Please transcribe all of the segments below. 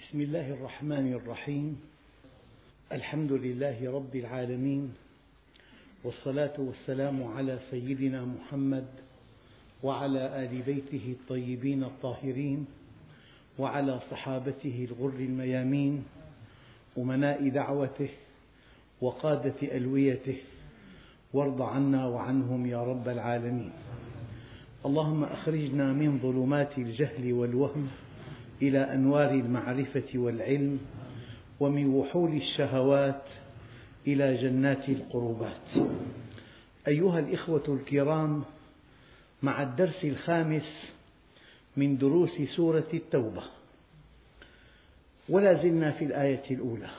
بسم الله الرحمن الرحيم. الحمد لله رب العالمين، والصلاة والسلام على سيدنا محمد وعلى آل بيته الطيبين الطاهرين وعلى صحابته الغر الميامين أمناء دعوته وقادة ألويته، وارض عنا وعنهم يا رب العالمين. اللهم أخرجنا من ظلمات الجهل والوهم إلى أنوار المعرفة والعلم، ومن وحول الشهوات إلى جنات القربات. أيها الإخوة الكرام، مع الدرس الخامس من دروس سورة التوبة، ولا زلنا في الآية الأولى: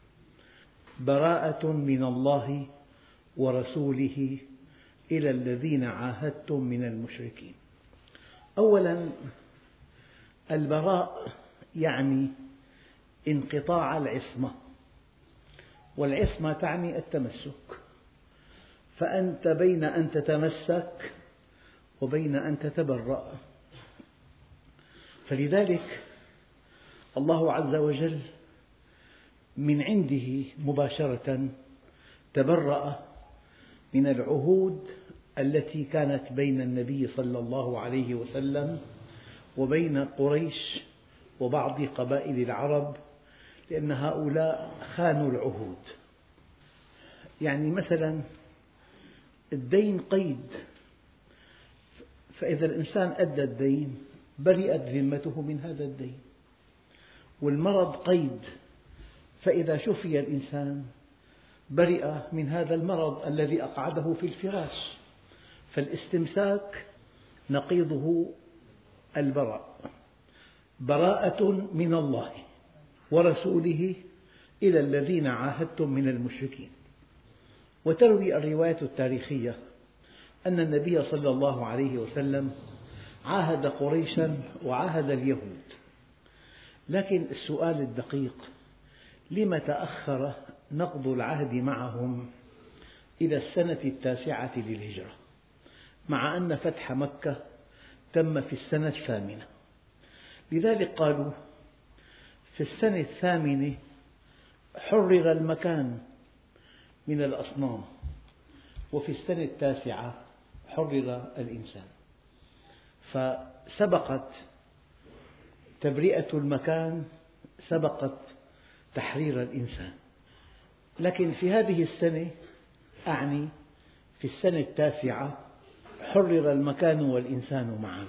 براءة من الله ورسوله إلى الذين عاهدتم من المشركين. أولا، البراء يعني انقطاع العصمة، والعصمة تعني التمسك، فأنت بين أن تتمسك وبين أن تتبرأ. فلذلك الله عز وجل من عنده مباشرة تبرأ من العهود التي كانت بين النبي صلى الله عليه وسلم وبين قريش وبعض قبائل العرب، لأن هؤلاء خانوا العهود. يعني مثلا الدين قيد، فإذا الإنسان أدى الدين برئت ذمته من هذا الدين، والمرض قيد، فإذا شفي الإنسان برئ من هذا المرض الذي أقعده في الفراش. فالاستمساك نقيضه البراء. براءة من الله ورسوله إلى الذين عاهدتم من المشركين. وتروي الرواية التاريخية أن النبي صلى الله عليه وسلم عاهد قريشا وعاهد اليهود، لكن السؤال الدقيق: لم تأخر نقض العهد معهم إلى السنة 9 للهجرة، مع أن فتح مكة تم في السنة 8؟ لذلك قالوا في السنة 8 حرر المكان من الأصنام، وفي السنة 9 حرر الإنسان، فسبقت تبرئة المكان سبقت تحرير الإنسان. لكن في هذه السنة، أعني في السنة 9، حرر المكان والإنسان معا.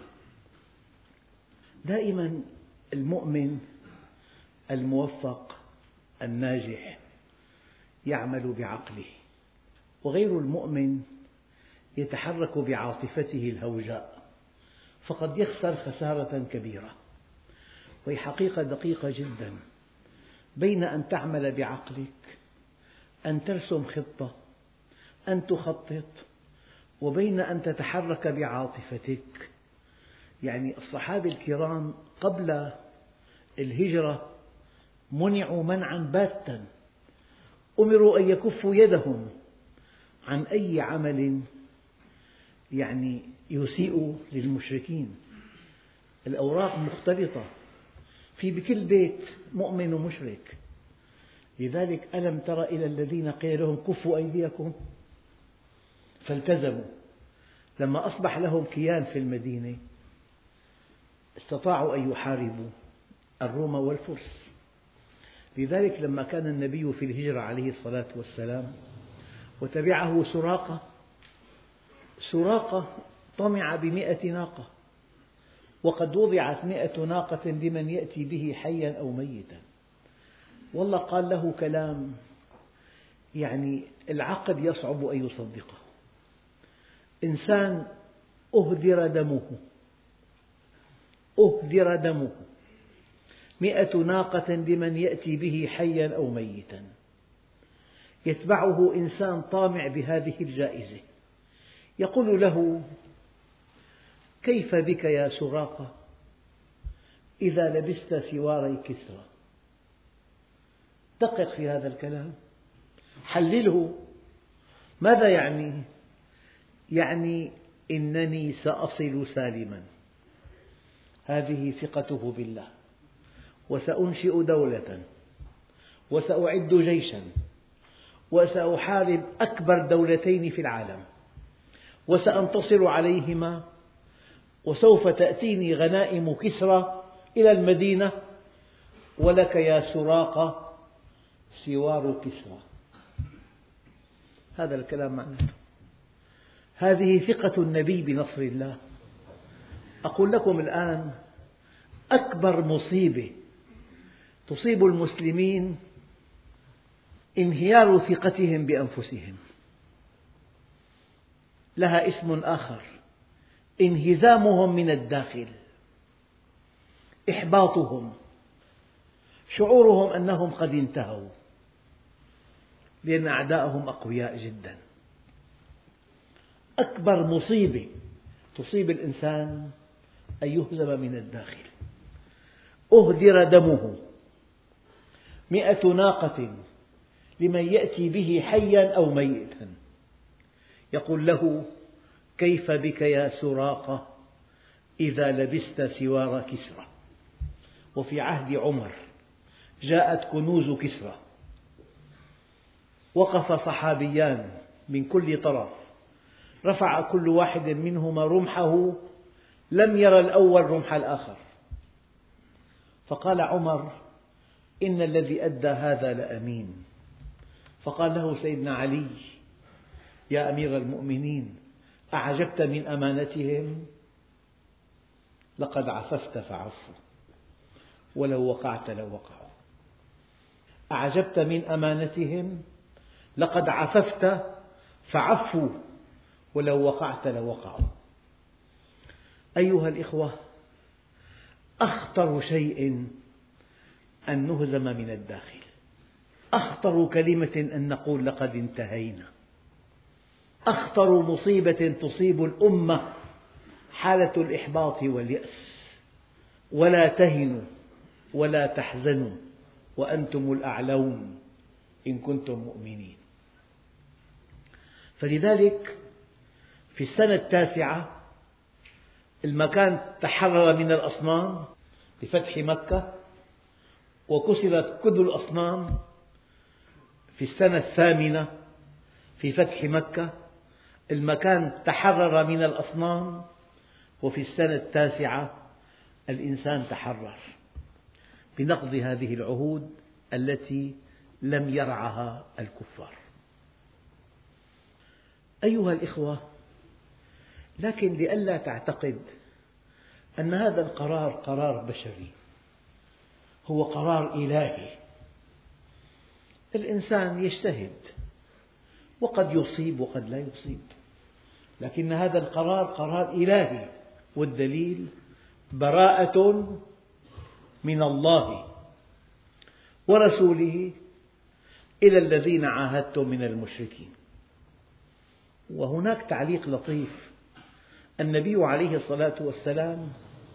دائما المؤمن الموفق الناجح يعمل بعقله، وغير المؤمن يتحرك بعاطفته الهوجاء، فقد يخسر خسارة كبيرة. وهي حقيقة دقيقة جدا، بين أن تعمل بعقلك، أن ترسم خطة، أن تخطط، وبين أن تتحرك بعاطفتك. يعني الصحابة الكرام قبل الهجرة منعوا منعا باتا، أمروا أن يكفوا يدهم عن أي عمل يسيء للمشركين. الأوراق مختلطة، في بكل بيت مؤمن ومشرك. لذلك ألم تر إلى الذين قيل لهم كفوا أيديكم فالتزموا. لما أصبح لهم كيان في المدينة استطاعوا أن يحاربوا الروم والفرس. لذلك لما كان النبي في الهجرة عليه الصلاة والسلام وتبعه سراقة طمع ب100 ناقة، وقد وضعت 100 ناقة لمن يأتي به حيا أو ميتا. والله قال له كلام العقل يصعب أن يصدقه. إنسان أهدر دمه 100 ناقة لمن يأتي به حيا أو ميتا، يتبعه إنسان طامع بهذه الجائزة، يقول له: كيف بك يا سراقة إذا لبست سواري كسرى؟ دقق في هذا الكلام، حلله. ماذا يعني؟ يعني إنني سأصل سالما. هذه ثقته بالله. وسأنشئ دولة وسأعد جيشا وسأحارب أكبر دولتين في العالم وسأنتصر عليهما وسوف تأتيني غنائم كسرى إلى المدينة ولك يا سراقة سوار كسرى. هذا الكلام معناته هذه ثقة النبي بنصر الله. أقول لكم الآن أكبر مصيبة تصيب المسلمين انهيار ثقتهم بأنفسهم، لها اسم آخر: انهزامهم من الداخل، إحباطهم، شعورهم أنهم قد انتهوا، لأن أعداءهم أقوياء جدا. أكبر مصيبة تصيب الإنسان أن يهزم من الداخل. أهدر دمه 100 ناقة لمن يأتي به حيا أو ميتا، يقول له: كيف بك يا سراقة إذا لبست سوار كسرى. وفي عهد عمر جاءت كنوز كسرى، وقف صحابيان من كل طرف، رفع كل واحد منهما رمحه، لم يرى الأول رمح الآخر، فقال عمر: إن الذي أدى هذا لأمين. فقال له سيدنا علي: يا أمير المؤمنين، أعجبت من أمانتهم؟ لقد عففت فعفوا، ولو وقعت لوقعوا. أعجبت من أمانتهم؟ لقد عففت فعفوا، ولو وقعت لوقعوا. أيها الإخوة، أخطر شيء أن نهزم من الداخل، أخطر كلمة أن نقول لقد انتهينا، أخطر مصيبة تصيب الأمة حالة الإحباط واليأس. ولا تهنوا ولا تحزنوا وأنتم الأعلون إن كنتم مؤمنين. فلذلك في السنة 9 المكان تحرر من الأصنام بفتح مكة، وكسرت كل الأصنام في السنة 8 في فتح مكة. المكان تحرر من الأصنام، وفي السنة 9 الإنسان تحرر بنقض هذه العهود التي لم يرعها الكفار. أيها الإخوة، لكن لئلا تعتقد أن هذا القرار قرار بشري، هو قرار إلهي. الإنسان يجتهد وقد يصيب وقد لا يصيب، لكن هذا القرار قرار إلهي، والدليل: براءة من الله ورسوله إلى الذين عاهدتم من المشركين. وهناك تعليق لطيف: النبي عليه الصلاة والسلام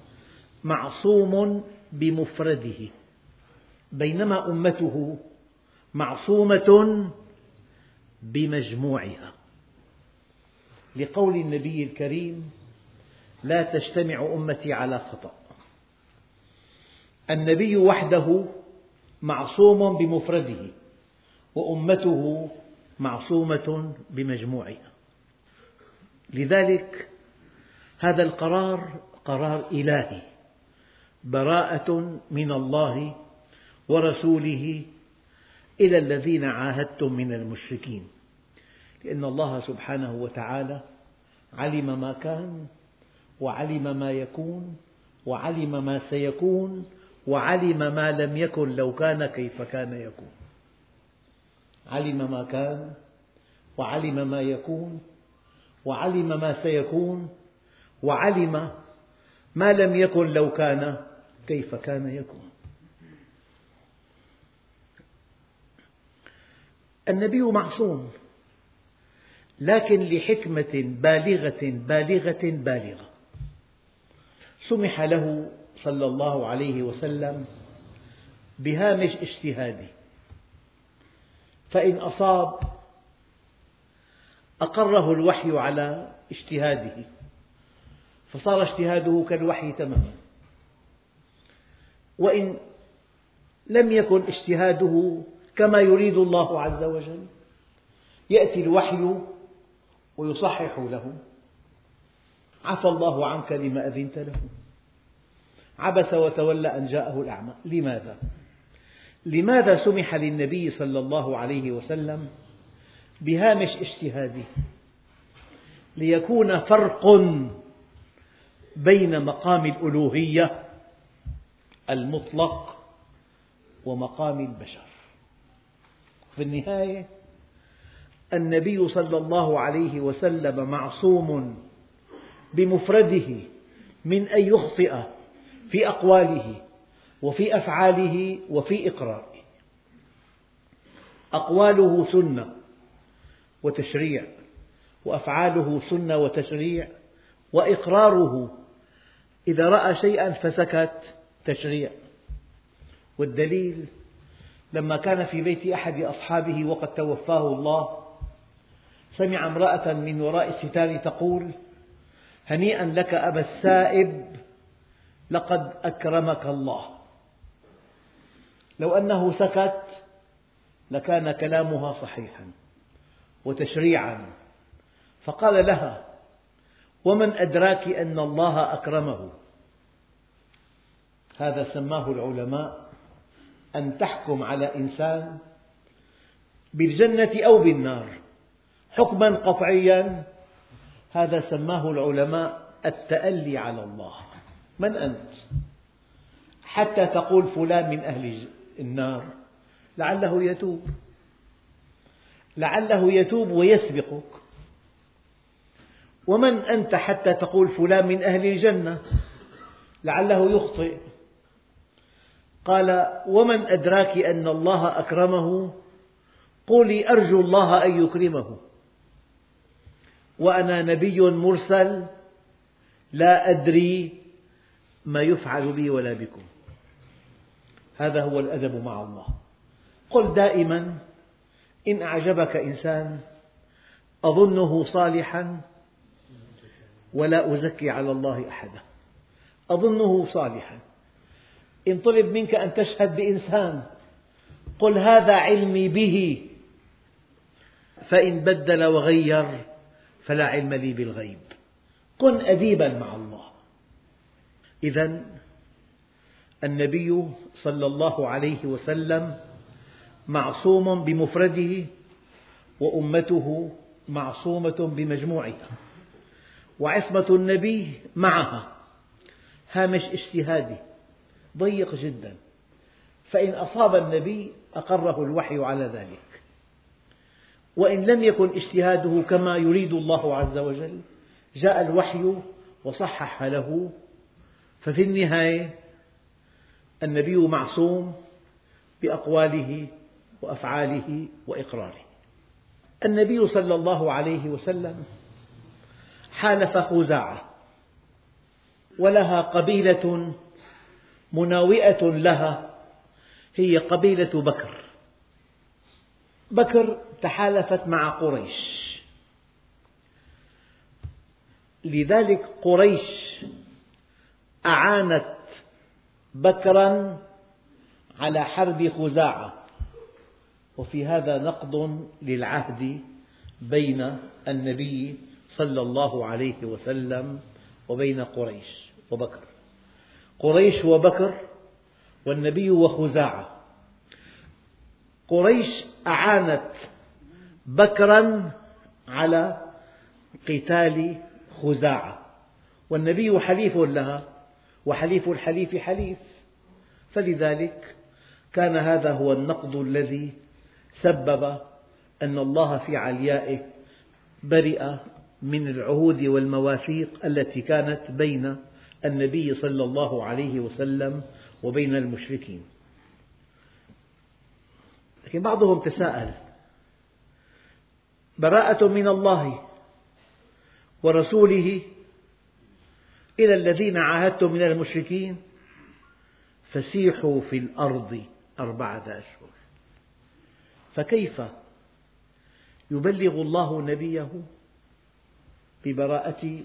معصوم بمفرده، بينما أمته معصومة بمجموعها، لقول النبي الكريم: لا تجتمع أمتي على خطأ. النبي وحده معصوم بمفرده، وأمته معصومة بمجموعها. لذلك هذا القرار قرار إلهي، براءة من الله ورسوله إلى الذين عاهدتم من المشركين، لأن الله سبحانه وتعالى علم ما كان، وعلم ما يكون، وعلم ما سيكون، وعلم ما لم يكن لو كان كيف كان يكون. علم ما كان، وعلم ما يكون، وعلم ما سيكون، وعلم ما لم يكن لو كان كيف كان يكون. النبي معصوم، لكن لحكمة بالغة سمح له صلى الله عليه وسلم بهامش اجتهاده، فإن أصاب أقره الوحي على اجتهاده، فصار اجتهاده كالوحي تماما، وإن لم يكن اجتهاده كما يريد الله عز وجل، يأتي الوحي ويصحح له: عفى الله عنك لما أذنت له، عبس وتولى أن جاءه الأعمى. لماذا؟ لماذا سمح للنبي صلى الله عليه وسلم بهامش اجتهاده؟ ليكون فرق بين مقام الألوهية المطلق ومقام البشر. في النهاية النبي صلى الله عليه وسلم معصوم بمفرده من أن يخطئ في أقواله وفي أفعاله وفي إقراره. أقواله سنة وتشريع، وأفعاله سنة وتشريع، وإقراره إذا رأى شيئا فسكت تشريع. والدليل لما كان في بيت أحد أصحابه وقد توفاه الله، سمع امرأة من وراء الستار تقول: هنيئا لك أبا السائب، لقد أكرمك الله. لو أنه سكت لكان كلامها صحيحا وتشريعا، فقال لها: ومن أدراك أن الله أكرمه؟ هذا سماه العلماء أن تحكم على إنسان بالجنة أو بالنار حكما قطعيا، هذا سماه العلماء التألي على الله. من أنت حتى تقول فلان من أهل النار؟ لعله يتوب، لعله يتوب ويسبقك. ومن أنت حتى تقول فلان من أهل الجنة؟ لعله يخطئ. قال: ومن أدراك أن الله أكرمه؟ قولي أرجو الله أن يكرمه، وأنا نبي مرسل لا أدري ما يفعل بي ولا بكم. هذا هو الأدب مع الله. قل دائما: إن أعجبك إنسان أظنه صالحا ولا أزكي على الله أحدا، أظنه صالحا. إن طلب منك أن تشهد بإنسان قل: هذا علمي به، فإن بدل وغير فلا علم لي بالغيب. كن أديبا مع الله. إذن النبي صلى الله عليه وسلم معصوم بمفرده، وأمته معصومة بمجموعها. وعصمة النبي معها هامش اجتهادي ضيق جدا، فإن أصاب النبي أقره الوحي على ذلك، وإن لم يكن اجتهاده كما يريد الله عز وجل جاء الوحي وصحح له. ففي النهاية النبي معصوم بأقواله وأفعاله وإقراره. النبي صلى الله عليه وسلم حالف خزاعة، ولها قبيلة مناوئة لها، هي قبيلة بكر. بكر تحالفت مع قريش، لذلك قريش أعانت بكرا على حرب خزاعة. وفي هذا نقض للعهد بين النبي صلى الله عليه وسلم وبين قريش وبكر. قريش وبكر والنبي وخزاعة. قريش أعانت بكرا على قتال خزاعة، والنبي حليف لها، وحليف الحليف حليف، فلذلك كان هذا هو النقض الذي سبب أن الله في عليائه برئ من العهود والمواثيق التي كانت بين النبي صلى الله عليه وسلم وبين المشركين. لكن بعضهم تساءل: براءة من الله ورسوله إلى الذين عاهدتم من المشركين فسيحوا في الأرض 4 أشهر. فكيف يبلغ الله نبيه ببراءة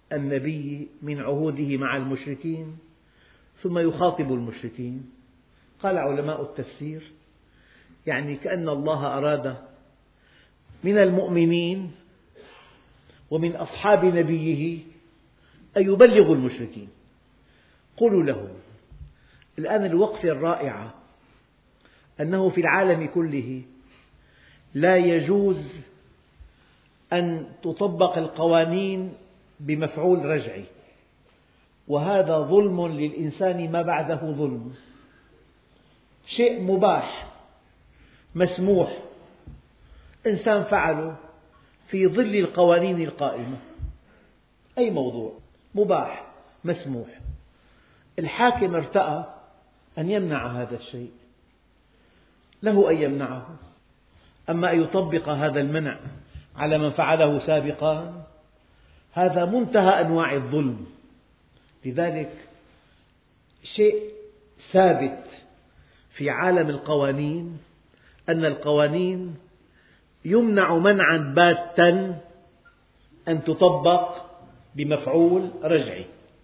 النبي من عهوده مع المشركين ثم يخاطب المشركين قال علماء التفسير يعني كأن الله أراد من المؤمنين ومن أصحاب نبيه أن يبلغوا المشركين. قولوا لهم الآن الوقفة الرائعة أنه في العالم كله لا يجوز أن تطبق القوانين بمفعول رجعي، وهذا ظلم للإنسان ما بعده ظلم. شيء مباح مسموح إنسان فعله في ظل القوانين القائمة، أي موضوع مباح مسموح، الحاكم ارتأى أن يمنع هذا الشيء، له أن يمنعه. أما أن يطبق هذا المنع على من فعله سابقا هذا منتهى أنواع الظلم. لذلك شيء ثابت في عالم القوانين أن القوانين يمنع منعا باتا أن تطبق بمفعول رجعي.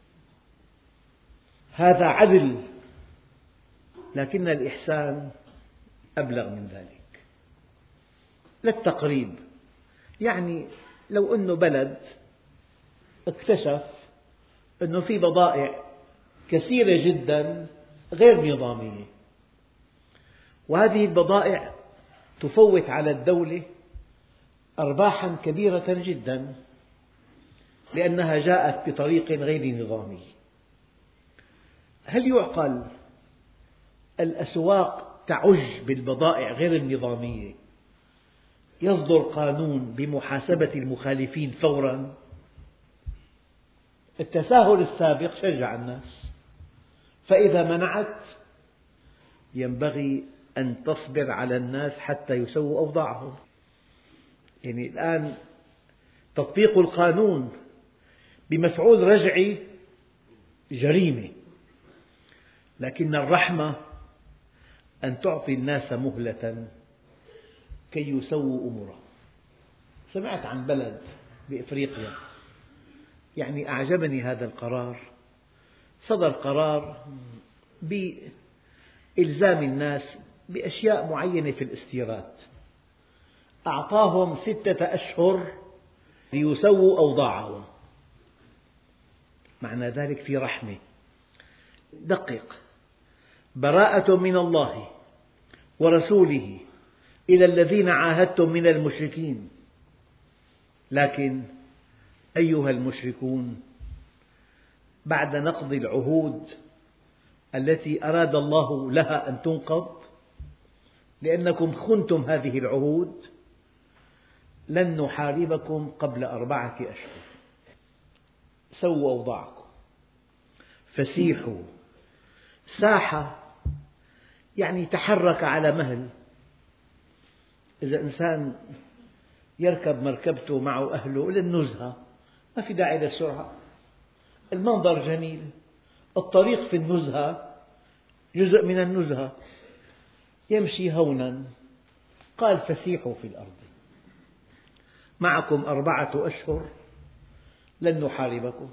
هذا عدل، لكن الإحسان أبلغ من ذلك. للتقريب، يعني لو أن بلد اكتشف أنه في بضائع كثيرة جدا غير نظامية، وهذه البضائع تفوت على الدولة أرباحا كبيرة جدا لأنها جاءت بطريق غير نظامي، هل يعقل الأسواق تعج بالبضائع غير النظامية يصدر قانون بمحاسبة المخالفين فورا؟ التساهل السابق شجع الناس، فإذا منعت ينبغي أن تصبر على الناس حتى يسووا أوضاعهم. يعني الآن تطبيق القانون بمفعول رجعي جريمة، لكن الرحمة أن تعطي الناس مهلة كي يسووا أمورهم. سمعت عن بلد بإفريقيا يعني أعجبني هذا القرار، صدر قرار بإلزام الناس بأشياء معينة في الاستيراد، أعطاهم 6 أشهر ليسووا أوضاعهم. معنى ذلك في رحمة. دقق: براءة من الله ورسوله إلى الذين عاهدتم من المشركين. لكن أيها المشركون، بعد نقض العهود التي أراد الله لها أن تنقض لأنكم خنتم هذه العهود، لن نحاربكم قبل 4 أشهر. سووا أوضاعكم، فسيحوا. ساحة يعني تحرك على مهل. إذا إنسان يركب مركبته معه أهله للنزهة ما في داعي للسرعة، المنظر جميل، الطريق في النزهة جزء من النزهة، يمشي هونا. قال فسيحوا في الأرض، معكم 4 أشهر لن نحاربكم.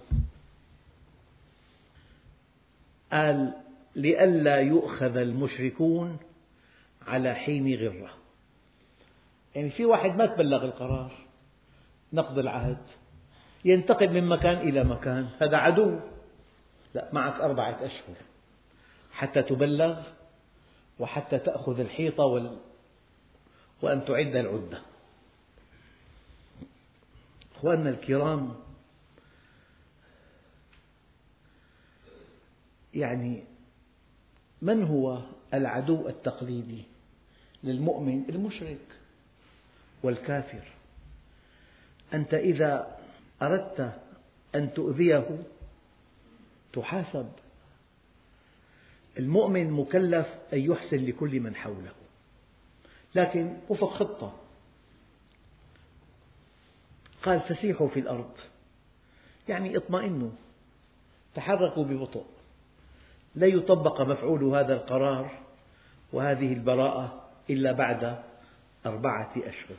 قال لئلا يؤخذ المشركون على حين غرة. يعني في واحد ما تبلغ القرار نقض العهد ينتقل من مكان إلى مكان، هذا عدو. لا، معك 4 أشهر حتى تبلغ وحتى تأخذ الحيطة وأن تعد العدة. أخواننا الكرام، يعني من هو العدو التقليدي للمؤمن؟ المشرك والكافر. أنت إذا أردت أن تؤذيه تحاسب. المؤمن مكلف أن يحسن لكل من حوله، لكن وفق خطة. قال فسيحوا في الأرض، يعني اطمئنوا، تحركوا ببطء، لا يطبق مفعول هذا القرار وهذه البراءة إلا بعد 4 أشهر.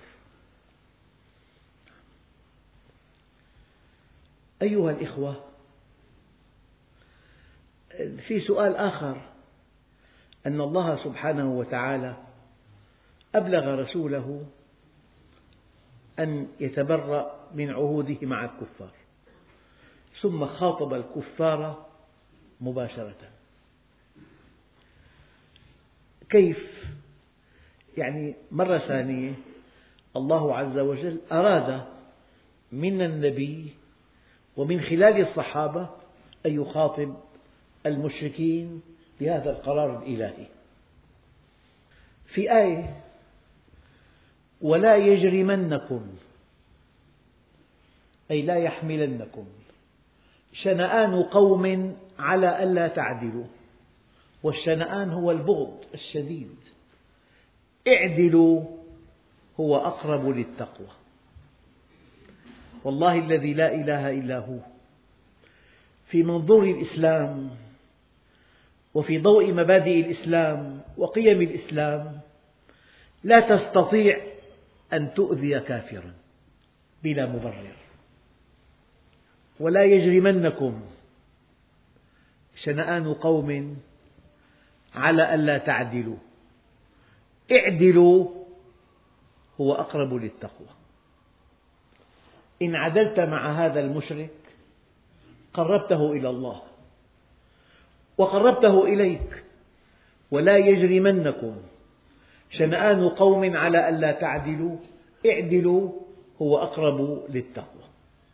أيها الإخوة، في سؤال آخر: أن الله سبحانه وتعالى أبلغ رسوله أن يتبرأ من عهوده مع الكفار، ثم خاطب الكفار مباشرة. كيف؟ يعني مرة ثانية الله عز وجل أراد من النبي ومن خلال الصحابة أن يخاطب المشركين بهذا القرار الإلهي. في آية: ولا يجرمنكم، أي لا يحملنكم، شنآن قوم على ألا تعدلوا، والشنآن هو البغض الشديد، اعدلوا هو أقرب للتقوى. والله الذي لا إله إلا هو، في منظور الإسلام وفي ضوء مبادئ الإسلام وقيم الإسلام لا تستطيع أن تؤذي كافرا بلا مبرر. ولا يجرمنكم شنآن قوم على ألا تعدلوا، اعدلوا هو أقرب للتقوى. إن عدلت مع هذا المشرك قربته إلى الله وقربته إليك. ولا يجرمنكم شنآن قوم على ألا تعدلوا، اعدلوا هو أقرب للتقوى.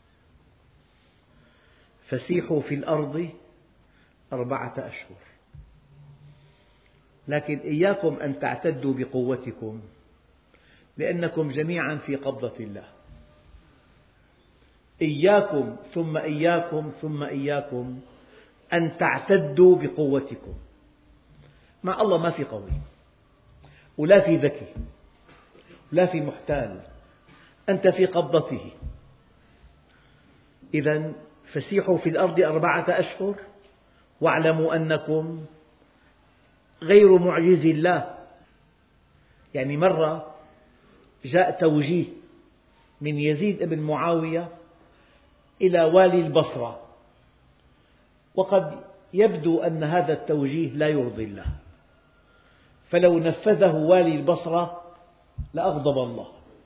فسيحوا في الأرض 4 أشهر، لكن إياكم أن تعتدوا بقوتكم، لأنكم جميعا في قبضة الله. إياكم ثم إياكم ثم إياكم أن تعتدوا بقوتكم. مع الله ما في قوي ولا في ذكي ولا في محتال، أنت في قبضته. إذن فسيحوا في الأرض 4 أشهر واعلموا أنكم غير معجز الله. يعني مرة جاء توجيه من يزيد بن معاوية إلى والي البصرة، وقد يبدو أن هذا التوجيه لا يرضي الله، فلو نفذه والي البصرة لأغضب الله،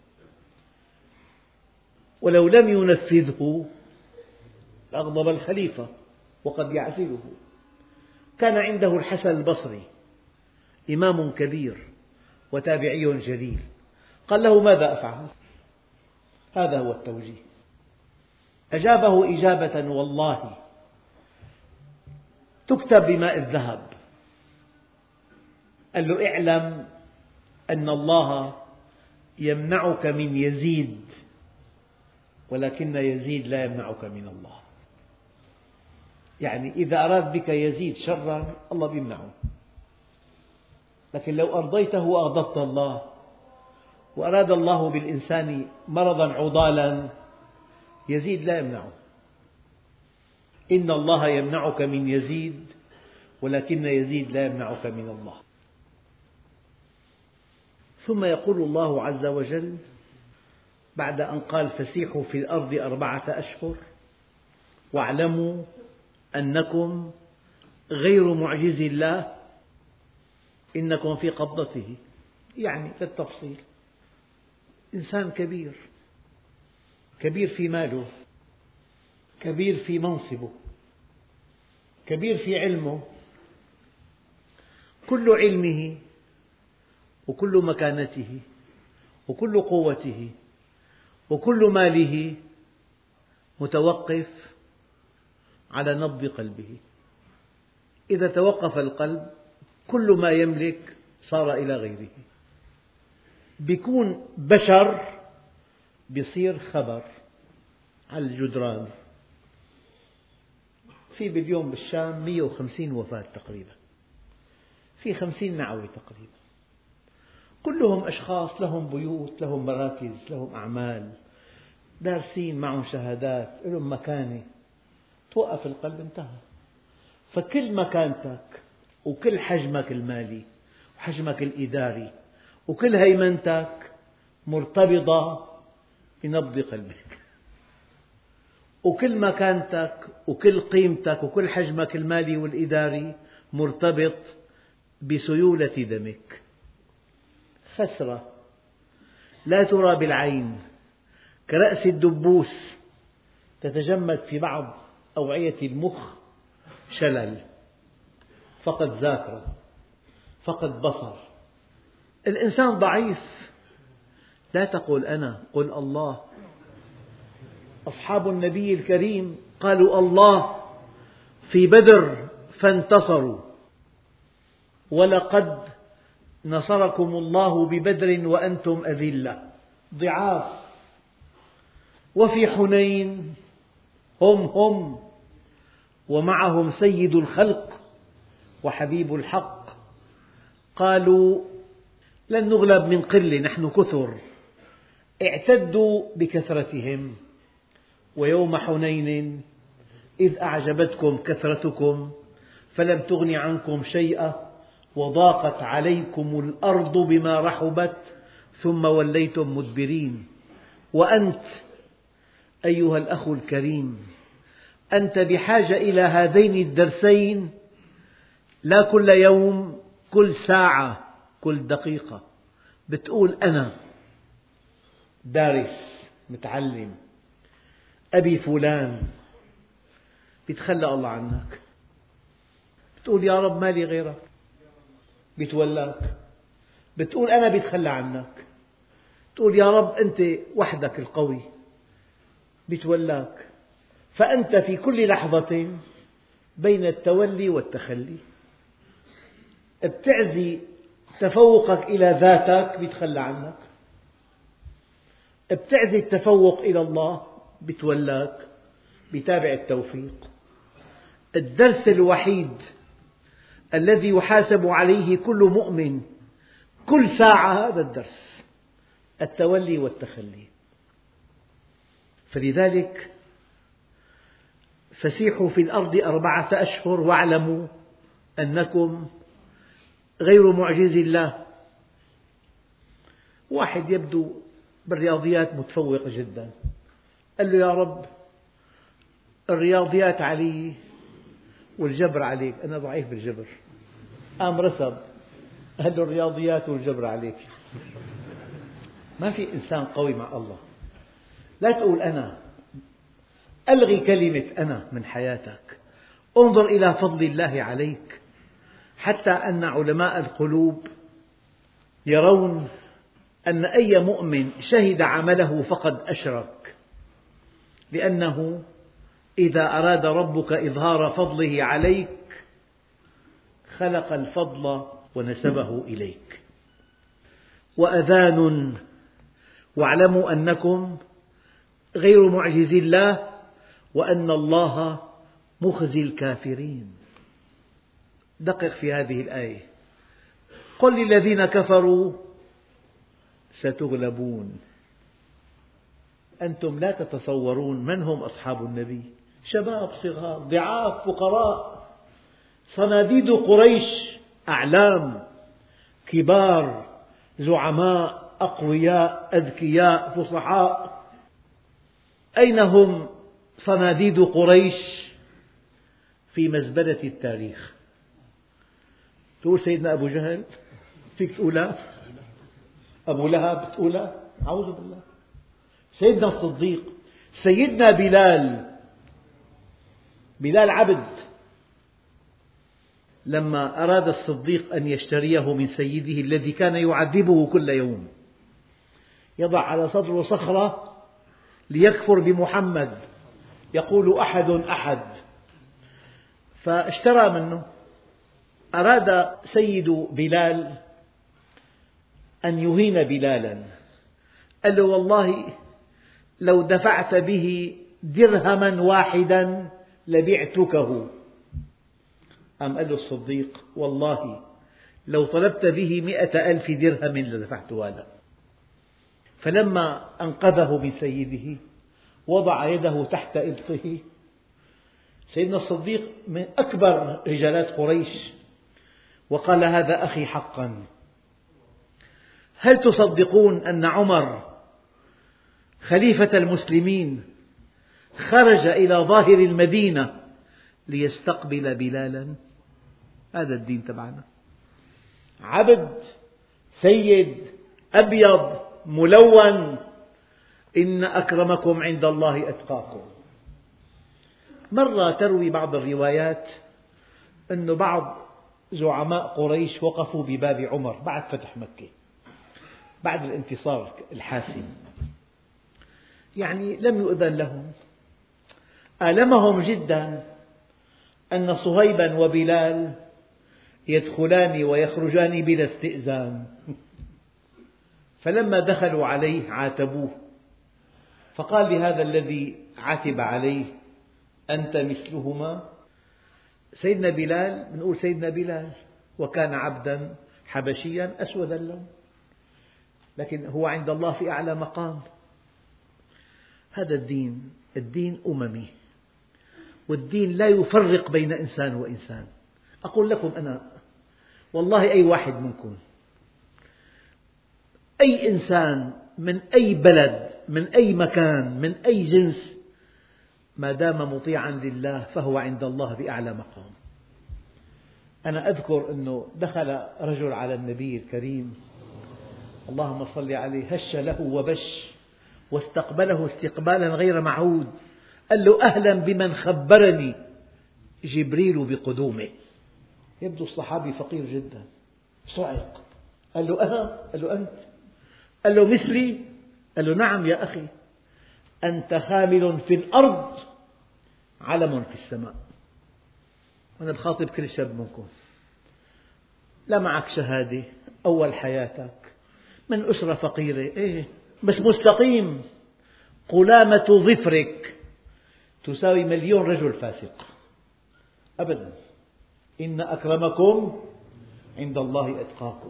ولو لم ينفذه لأغضب الخليفة وقد يعزله. كان عنده الحسن البصري إمام كبير وتابعي جليل، قال له: ماذا أفعل؟ هذا هو التوجيه. أجابه إجابة والله تكتب بماء الذهب. قال له: اعلم أن الله يمنعك من يزيد، ولكن يزيد لا يمنعك من الله. يعني إذا أراد بك يزيد شرا الله يمنعه، لكن لو أرضيته وأغضبت الله، وأراد الله بالإنسان مرضا عضالا، يزيد لا يمنعه. إن الله يمنعك من يزيد، ولكن يزيد لا يمنعك من الله. ثم يقول الله عز وجل بعد أن قال: فسيحوا في الأرض 4 أشهر واعلموا أنكم غير معجز الله، إنكم في قبضته. يعني للتفصيل، إنسان كبير، كبير في ماله، كبير في منصبه، كبير في علمه، كل علمه وكل مكانته وكل قوته وكل ماله متوقف على نبض قلبه. إذا توقف القلب كل ما يملك صار إلى غيره. بيكون بشر بيصير خبر على الجدران. في باليوم بالشام 150 وفاة تقريبا، في 50 نعوي تقريبا، كلهم أشخاص لهم بيوت، لهم مراكز، لهم أعمال، دارسين، معهم شهادات، لهم مكانة. توقف القلب انتهى. فكل مكانتك وكل حجمك المالي وحجمك الإداري وكل هيمنتك مرتبطة بنبض قلبك، وكل مكانتك وكل قيمتك وكل حجمك المالي والإداري مرتبط بسيولة دمك. خسرة لا ترى بالعين كرأس الدبوس تتجمد في بعض أوعية المخ، شلل، فقد ذاكرة، فقد بصر. الإنسان ضعيف، لا تقل أنا، قل الله. أصحاب النبي الكريم قالوا الله في بدر فانتصروا، ولقد نصركم الله ببدر وأنتم أذلة، ضعاف. وفي حنين هم ومعهم سيد الخلق وحبيب الحق، قالوا لن نغلب من قلة، نحن كثر. اعتدوا بكثرتهم. ويوم حنين إذ أعجبتكم كثرتكم فلم تغن عنكم شيئا وضاقت عليكم الأرض بما رحبت ثم وليتم مدبرين. وأنت أيها الأخ الكريم، أنت بحاجة إلى هذين الدرسين، لا كل يوم، كل ساعة، كل دقيقة. بتقول أنا دارس متعلم، أبي فلان، بيتخلى الله عنك. بتقول يا رب ما لي غيرك، بيتولاك. بتقول أنا، بيتخلى عنك. تقول يا رب أنت وحدك القوي، بيتولاك. فأنت في كل لحظة بين التولي والتخلي. بتعزي تفوقك إلى ذاتك، بيتخلى عنك. بتعزي التفوق إلى الله، بيتولاك، بيتابع التوفيق. الدرس الوحيد الذي يحاسب عليه كل مؤمن كل ساعة هذا الدرس، التولي والتخلي. فلذلك فسيحوا في الأرض 4 أشهر واعلموا أنكم غير معجزي الله. واحد يبدو بالرياضيات متفوق جدا، قال له يا رب الرياضيات علي والجبر عليك، أنا ضعيف بالجبر. قام رسب، قال له الرياضيات والجبر عليك. ما في إنسان قوي مع الله. لا تقول أنا، ألغي كلمة أنا من حياتك. انظر إلى فضل الله عليك، حتى أن علماء القلوب يرون أن أي مؤمن شهد عمله فقد أشرك، لأنه إذا أراد ربك إظهار فضله عليك خلق الفضل ونسبه إليك. وأذان واعلموا أنكم غير معجزي الله وأن الله مخزي الكافرين. دقق في هذه الآية. قل للذين كفروا ستغلبون. أنتم لا تتصورون من هم أصحاب النبي. شباب صغار، ضعاف، فقراء، صناديد قريش، أعلام، كبار، زعماء، أقوياء، أذكياء، فصحاء. أين هم صناديد قريش؟ في مزبلة التاريخ. تقول سيدنا أبو جهل، فيك تقولها؟ أبو لهب تقولها؟ أعوذ بالله. سيدنا الصديق، سيدنا بلال عبد، لما أراد الصديق أن يشتريه من سيده الذي كان يعذبه كل يوم، يضع على صدره صخرة ليكفر بمحمد، يقول أحد أحد، فاشترى منه. أراد سيد بلال أن يهين بلالا، قال له والله لو دفعت به درهما واحدا لبعتكه. قام قال له الصديق والله لو طلبت به 100,000 درهم لدفعتها له. فلما أنقذه من سيده وضع يده تحت إبطه. سيدنا الصديق من أكبر رجالات قريش، وقال هذا أخي حقا. هل تصدقون أن عمر خليفة المسلمين خرج إلى ظاهر المدينة ليستقبل بلالا؟ هذا الدين تبعنا. عبد، سيد، أبيض، ملون، إن أكرمكم عند الله أتقاكم. مرة تروي بعض الروايات أن بعض زعماء قريش وقفوا بباب عمر بعد فتح مكة، بعد الانتصار الحاسم، يعني لم يؤذن لهم. آلمهم جدا أن صهيبا وبلال يدخلان ويخرجان بلا استئذان، فلما دخلوا عليه عاتبوه، فقال لهذا الذي عتب عليه: أنت مثلهما؟ سيدنا بلال، نقول سيدنا بلال، وكان عبدا حبشيا أسود اللون، لكن هو عند الله في أعلى مقام. هذا الدين أممي، والدين لا يفرق بين إنسان وإنسان. أقول لكم أنا والله أي واحد منكم، أي إنسان من أي بلد، من أي مكان، من أي جنس، ما دام مطيعا لله فهو عند الله بأعلى مقام. أنا أذكر أنه دخل رجل على النبي الكريم اللهم صل عليه، هش له وبش واستقبله استقبالا غير معهود، قال له: أهلا بمن خبرني جبريل بقدومه. يبدو الصحابي فقير جدا، صعق، قال له: أنا؟ قال له: أنت؟ قال له: مثلي؟ قال له: نعم يا أخي، أنت خامل في الأرض علم في السماء. أنا بخاطب كل شاب منكم، لا معك شهادة، أول حياتك، من أسرة فقيرة، بس مستقيم، قلامة ظفرك تساوي 1,000,000 رجل فاسق. أبدا، إن أكرمكم عند الله أتقاكم.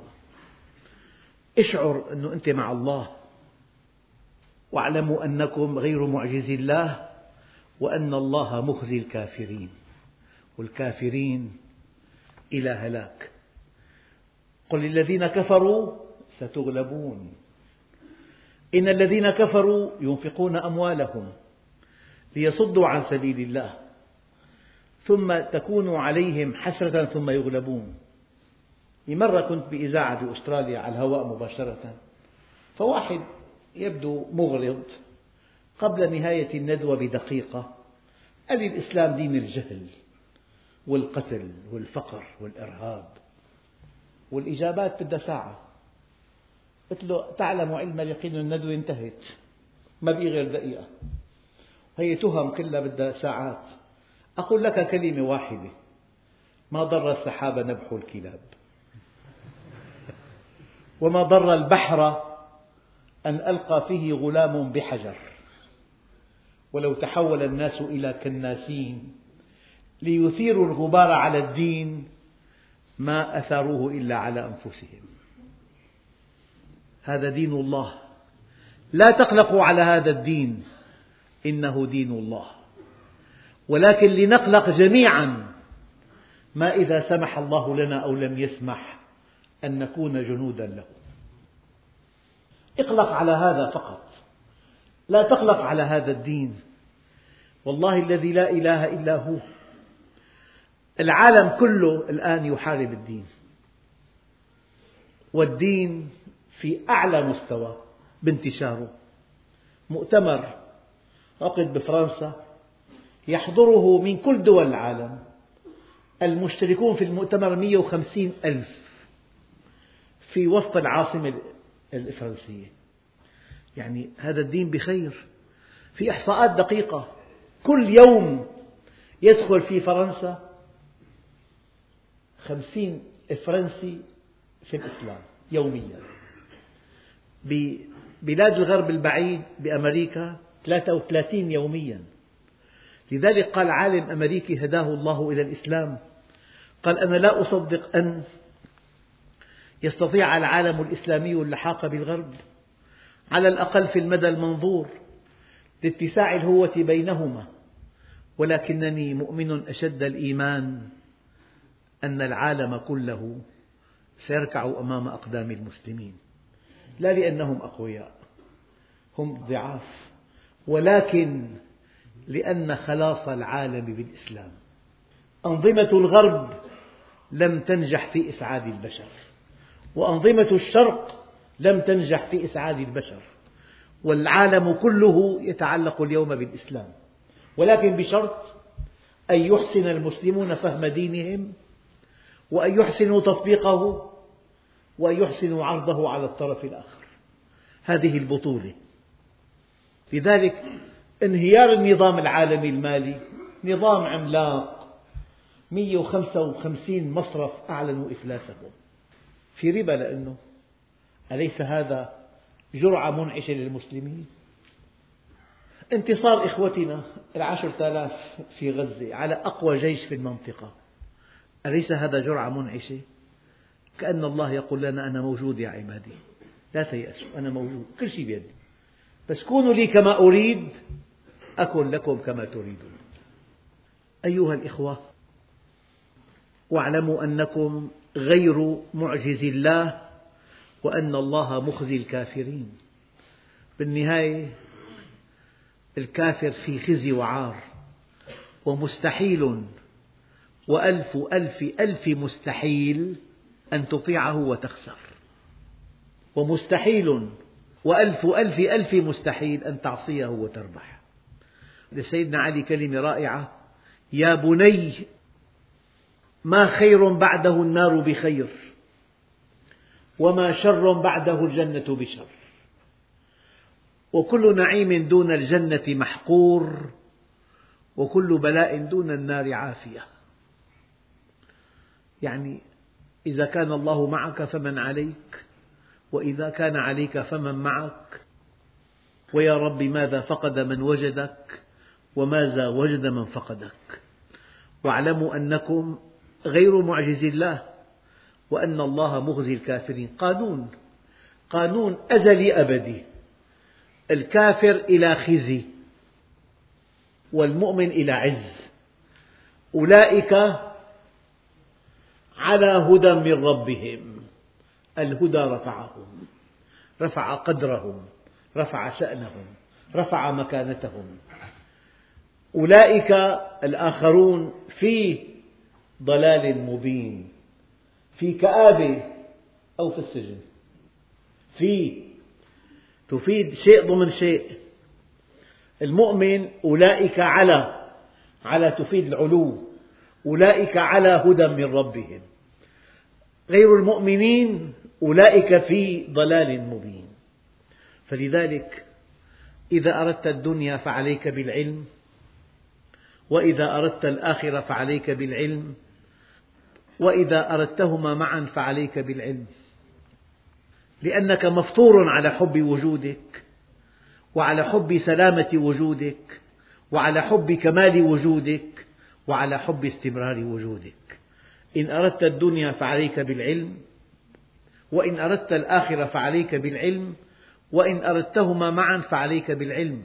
اشعر أنه أنت مع الله، واعلموا أنكم غير معجزي الله، وأن الله مخزي الكافرين، والكافرين إلى هلاك. قل للذين كفروا ستغلبون، إن الذين كفروا ينفقون أموالهم ليصدوا عن سبيل الله ثم تكون عليهم حسرة ثم يغلبون. مرة كنت بإذاعة بأستراليا على الهواء مباشرة، فواحد يبدو مغرض قبل نهاية الندوة بدقيقة قال لي: الإسلام دين الجهل والقتل والفقر والإرهاب. والإجابات بدها ساعة. قلت له: تعلم علم اليقين الندوة انتهت، ما بقي غير دقيقة، هي تهم كلها بدها ساعات. أقول لك كلمة واحدة: ما ضر السحاب نبح الكلاب، وما ضر البحر أن ألقى فيه غلام بحجر، ولو تحول الناس إلى كناسين ليثيروا الغبار على الدين ما أثاروه إلا على أنفسهم. هذا دين الله، لا تقلقوا على هذا الدين، إنه دين الله، ولكن لنقلق جميعا ما إذا سمح الله لنا أو لم يسمح أن نكون جنودا له. اقلق على هذا فقط، لا تقلق على هذا الدين. والله الذي لا إله إلا هو، العالم كله الآن يحارب الدين، والدين في أعلى مستوى بانتشاره. مؤتمر عقد بفرنسا يحضره من كل دول العالم، المشتركون في المؤتمر 150,000 في وسط العاصمة الفرنسية. يعني هذا الدين بخير. في إحصاءات دقيقة، كل يوم يدخل في فرنسا 50 فرنسي في الإسلام يوميا. ببلاد الغرب البعيد بأمريكا 33 يوميا. لذلك قال عالم أمريكي هداه الله إلى الإسلام، قال: أنا لا أصدق أن يستطيع العالم الإسلامي اللحاق بالغرب، على الأقل في المدى المنظور، لاتساع الهوة بينهما، ولكنني مؤمن أشد الإيمان أن العالم كله سيركع أمام أقدام المسلمين، لا لأنهم أقوياء، هم ضعاف، ولكن لأن خلاص العالم بالإسلام. أنظمة الغرب لم تنجح في إسعاد البشر، وأنظمة الشرق لم تنجح في إسعاد البشر، والعالم كله يتعلق اليوم بالإسلام، ولكن بشرط أن يحسن المسلمون فهم دينهم، وأن يحسنوا تطبيقه، وأن يحسنوا عرضه على الطرف الآخر. هذه البطولة. لذلك انهيار النظام العالمي المالي، نظام عملاق 155 مصرف أعلنوا إفلاسهم في ربا، لأنه أليس هذا جرعة منعشة للمسلمين؟ انتصار إخوتنا 10,000 في غزة على أقوى جيش في المنطقة، أليس هذا جرعة منعشة؟ كأن الله يقول لنا أنا موجود يا عبادي، لا تيأسوا، أنا موجود، كل شيء بيدي، بس كونوا لي كما أريد أكن لكم كما تريدون. أيها الإخوة، واعلموا أنكم غير معجز الله، وأن الله مخزي الكافرين. بالنهاية الكافر في خزي وعار، ومستحيل وألف ألف ألف مستحيل أن تطيعه وتخسر، ومستحيل وألف ألف ألف مستحيل أن تعصيه وتربح. لسيدنا علي كلمة رائعة: يا بني ما خير بعده النار بخير، وما شر بعده الجنة بشر، وكل نعيم دون الجنة محقور، وكل بلاء دون النار عافية. يعني إذا كان الله معك فمن عليك، وإذا كان عليك فمن معك، ويا رب ماذا فقد من وجدك، وماذا وجد من فقدك. واعلموا أنكم غير معجز الله، وأن الله مخزي الكافرين. قانون أزلي أبدي، الكافر إلى خزي والمؤمن إلى عز. أولئك على هدى من ربهم، الهدى رفعهم، رفع قدرهم، رفع شأنهم، رفع مكانتهم. أولئك الآخرون في ضلال مبين، في كآبة أو في السجن. في تفيد شيء ضمن شيء. المؤمن أولئك على تفيد العلو، أولئك على هدى من ربهم. غير المؤمنين أولئك في ضلال مبين. فلذلك إذا أردت الدنيا فعليك بالعلم، وإذا أردت الآخرة فعليك بالعلم، وإذا أردتهما معا فعليك بالعلم، لأنك مفطور على حب وجودك، وعلى حب سلامة وجودك، وعلى حب كمال وجودك، وعلى حب استمرار وجودك. إن أردت الدنيا فعليك بالعلم، وإن أردت الآخرة فعليك بالعلم، وإن أردتهما معا فعليك بالعلم.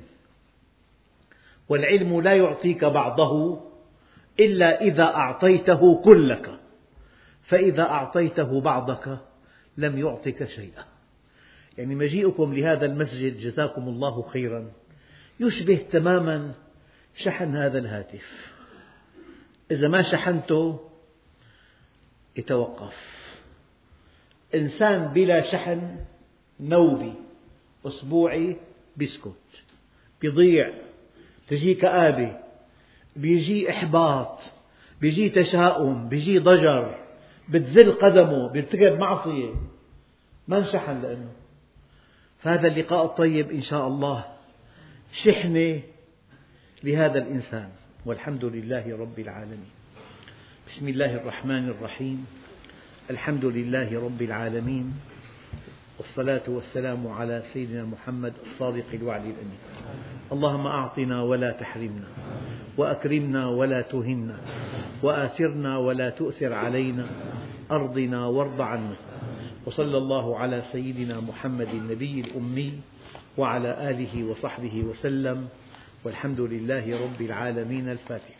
والعلم لا يعطيك بعضه إلا إذا أعطيته كلك، فإذا أعطيته بعضك لم يعطك شيئا. يعني مجيئكم لهذا المسجد جزاكم الله خيرا يشبه تماما شحن هذا الهاتف، إذا ما شحنته يتوقف. إنسان بلا شحن نوبي أسبوعي بيسكت، بيضيع، تجي كآبة، بيجي إحباط، بيجي تشاؤم، بيجي ضجر، بتزل قدمه، بيرتكب معصية، ما انشحن لأنه. فهذا اللقاء الطيب إن شاء الله شحنة لهذا الإنسان، والحمد لله رب العالمين. بسم الله الرحمن الرحيم. الحمد لله رب العالمين، والصلاة والسلام على سيدنا محمد الصادق الوعد الأمين. اللهم أعطنا ولا تحرمنا، وأكرمنا ولا تهنا، وآثرنا ولا تؤثر علينا، أرضنا وارض عنا. وصلى الله على سيدنا محمد النبي الأمي وعلى آله وصحبه وسلم، والحمد لله رب العالمين. الفاتحة.